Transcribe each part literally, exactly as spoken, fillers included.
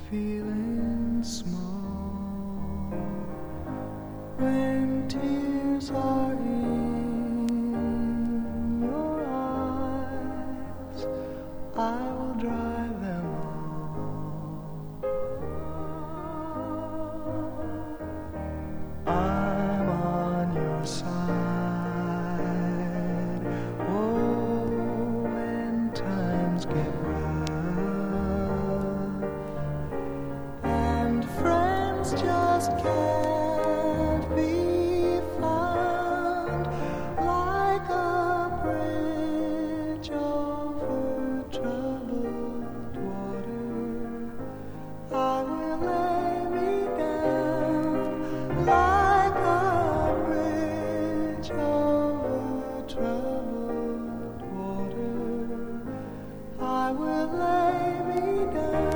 feeling small, when tears are in your eyes, I will dry them all. I'm on your side. Oh, when times get rough and friends just can't be found, like a bridge over troubled water, I will lay me down. Like a bridge over troubled water, I will lay me down.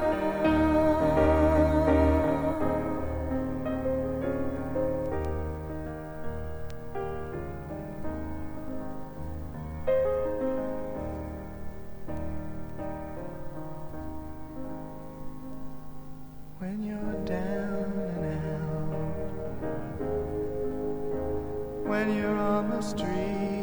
When you're down and out, when you're on the street,